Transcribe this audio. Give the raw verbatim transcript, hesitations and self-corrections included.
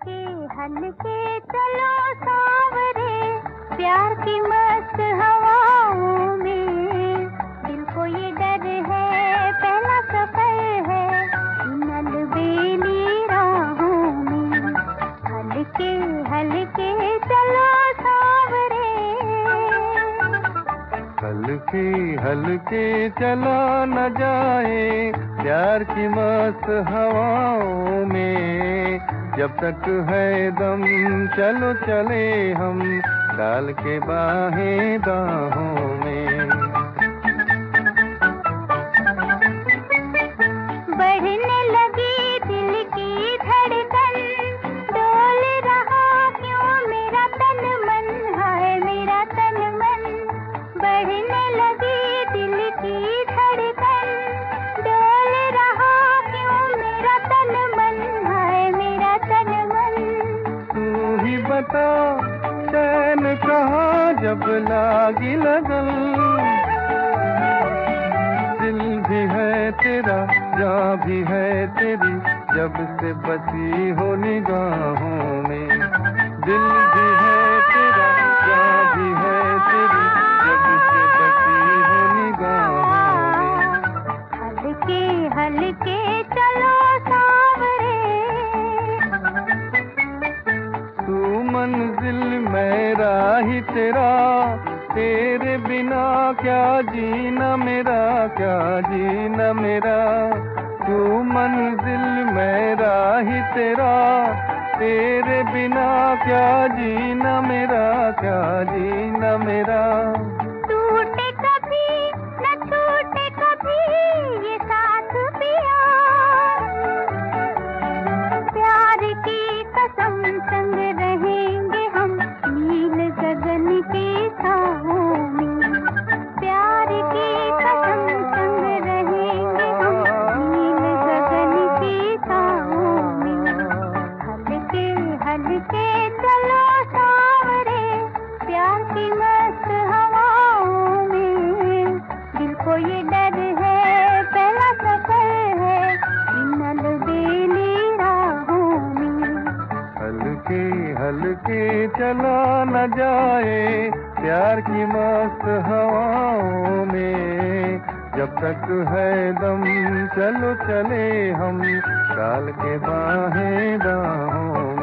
हल्के हल्के चलो सांवरे, प्यार की मस्त हवाओं में। दिल को ये डर है, पहला सफर है इन अलबेली राहों में। हल्के हल्के चलो सांवरे, हल्के हल्के चला न जाए प्यार की मस्त हवाओं में। जब तक है दम चलो चले हम, डाल के बाहें बाहों में। बढ़ने लगी दिल की धड़कन, डोल रहा क्यों मेरा तन मन, हाय मेरा तन मन। बढ़ने लगी दिल की धड़कन, डोल रहा क्यों मेरा तन मन, हाय मेरा तन मन। तू ही बता चैन कहाँ जब लागी लगन, दिल भी है तेरा जान भी है तेरी, जब से बसी हो निगाहों में। दिल भी है तेरा जान भी है तेरी, जब से बसी हो निगाहों में। हल्के हल्के चलो सांवरे, तू मंजिल मेरा ही तेरा, तेरे बिना क्या जीना मेरा, क्या जीना मेरा। तू मंजिल मेरा ही तेरा, तेरे बिना क्या जीना मेरा, क्या जीना मेरा। टूटे कभी न छूटे कभी ये साथ पिया, प्यार की कसम संग रहेंगे हम नील गगन की छाओं में। प्यार की कसम संग रहेंगे हम नील गगन की छाओं में। हल्के हल्के चलो सांवरे, प्यार की मस्त हवाओं में। दिल को ये डर है, पहला सफर है इन अलबेली राहों में। हल्के हल्के चला न जाए प्यार की मस्त हवाओं में। जब तक है दम चलो चले हम, डाल के बाहें बाहों में।